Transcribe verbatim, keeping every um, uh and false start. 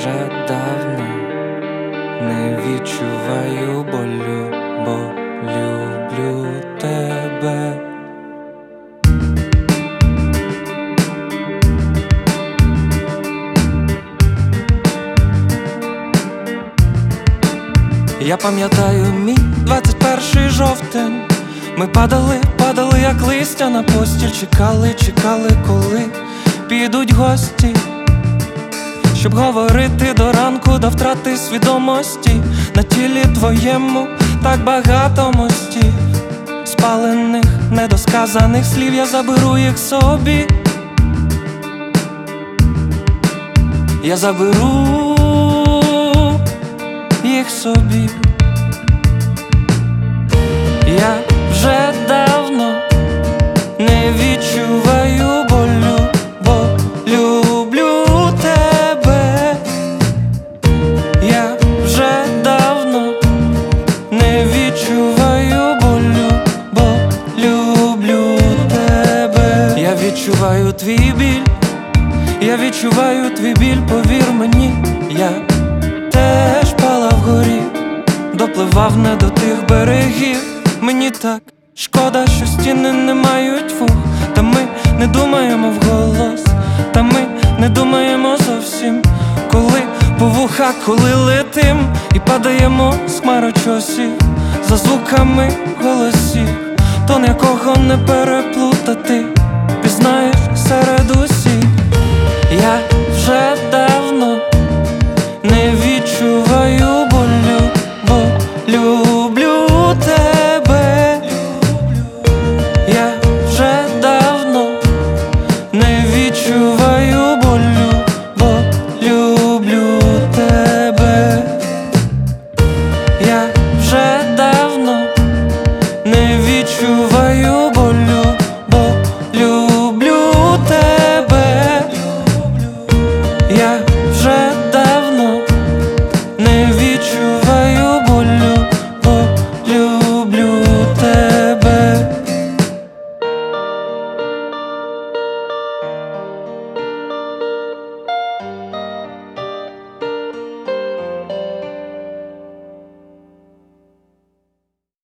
вже давно не відчуваю болю, бо люблю тебе. Я пам'ятаю мій двадцять перший жовтень. Ми падали, падали, як листя на постіль. Чекали, чекали, коли підуть гості, щоб говорити до ранку, до втрати свідомості. На тілі твоєму так багато мостів, спалених, недосказаних слів. Я заберу їх собі, я заберу їх собі. Я вже давно не відчуваю болю, бо люблю тебе. Я вже давно не відчуваю болю, бо люблю тебе. Я відчуваю твій біль, я відчуваю твій біль, повір мені. Я теж палав вгорі, допливав не до тих берегів. Мені так шкода, що стіни не мають вух. Та ми не думаємо вголос, та ми не думаємо зовсім. Коли по вухах, коли летим і падаємо з хмарочосів, за звуками голосів, тон якого не переплутати. Пізнаєш серед